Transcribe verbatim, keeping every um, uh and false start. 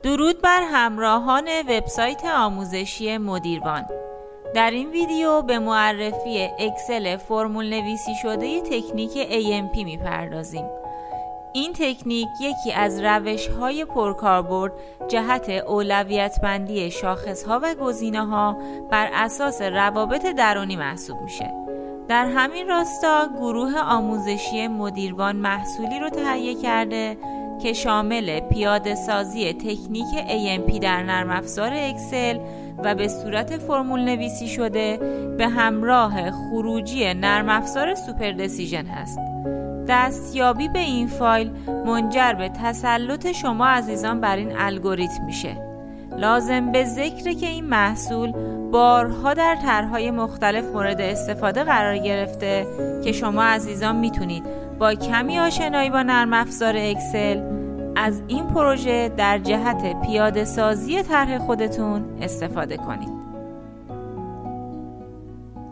درود بر همراهان وبسایت آموزشی مدیروان. در این ویدیو به معرفی اکسل فرمول نویسی شده تکنیک ای ام پی میپردازیم. این تکنیک یکی از روش‌های پرکاربرد جهت اولویت بندی شاخص‌ها و گزینه‌ها بر اساس روابط درونی محسوب میشه. در همین راستا گروه آموزشی مدیروان محصولی رو تهیه کرده که شامل پیاده سازی تکنیک ای ام پی در نرم افزار اکسل و به صورت فرمول نویسی شده به همراه خروجی نرم افزار سوپر دسیژن هست. دستیابی به این فایل منجر به تسلط شما عزیزان بر این الگوریتم میشه. لازم به ذکره که این محصول بارها در طرح‌های مختلف مورد استفاده قرار گرفته که شما عزیزان میتونید با کمی آشنایی با نرم افزار اکسل از این پروژه در جهت پیاده سازی طرح خودتون استفاده کنید.